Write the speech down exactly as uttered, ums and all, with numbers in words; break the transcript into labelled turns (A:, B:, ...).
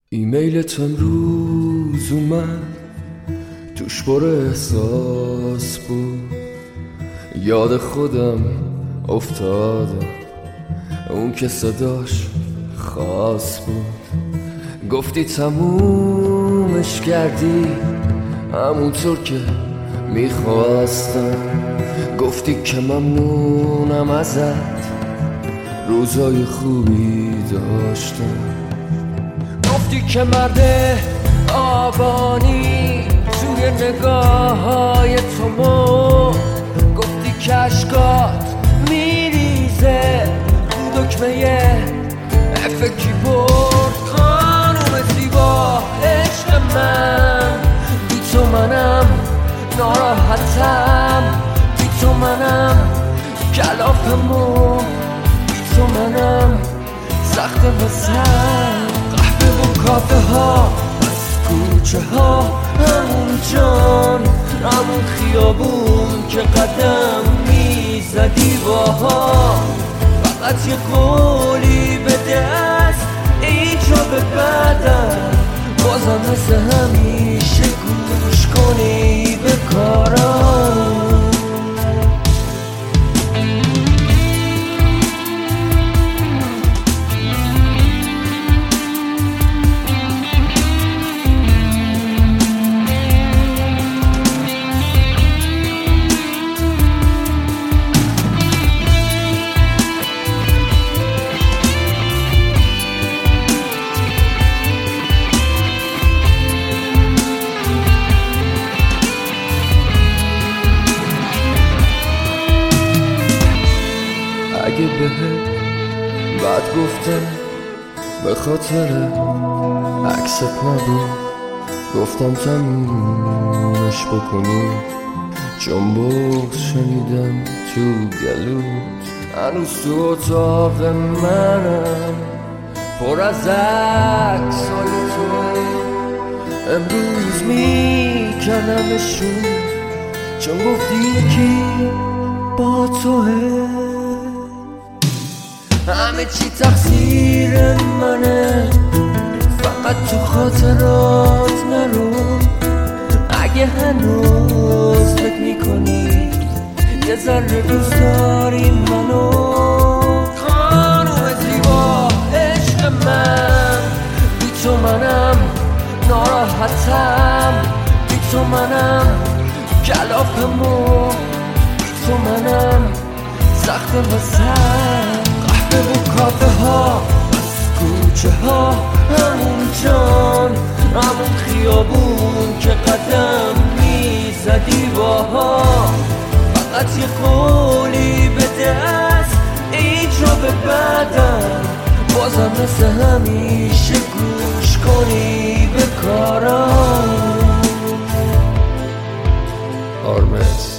A: ایمیلت امروز اومد، توش پر احساس بود. یاد خودم افتادم، اون که صداش خاص بود. گفتی تمومش کردی همونطور که میخواستم. گفتی که ممنونم ازت، روزای خوبی داشتم. گفتی که مرد آبانی توی نگاه های تو مرد. گفتی که اشکات میریزه رو دکمه اف کیبورد. خانوم زیبا عشق من، بی تو منم ناراحتم، بی تو منم کلافمون، بی تو منم سخت واسم. قهوه و کافه ها از کوچه ها، همون جان همون خیابون که قدم میزدی باها. فقط یه قولی به دست اینجا به بعدم، بازم مثل همیشه گوش کنی به کارام. اگه بهت بعد گفتم به خاطر عکست نبود، گفتم تمومش بکنی چون بغض شنیدم تو گلوت. هنوز تو اتاق منم پر از عکسای توه، امروز میکنمشون چون گفتی یکی با توه. همه چی تقصیر منه، فقط تو خاطرات نرو. اگه هنوز فکر میکنی یه ذره دوست داری منو. خانوم زیبا عشق من، بی تو منم ناراحتم، بی تو منم کلافمون، بی تو منم سخت واسم. و کافه ها از کوچه ها، همون جان همون خیابون که قدم میزدی باها. فقط یه قولی به دست اینجا به بعدم، بازم مثل همیشه گوش کنی به کارام. آرمس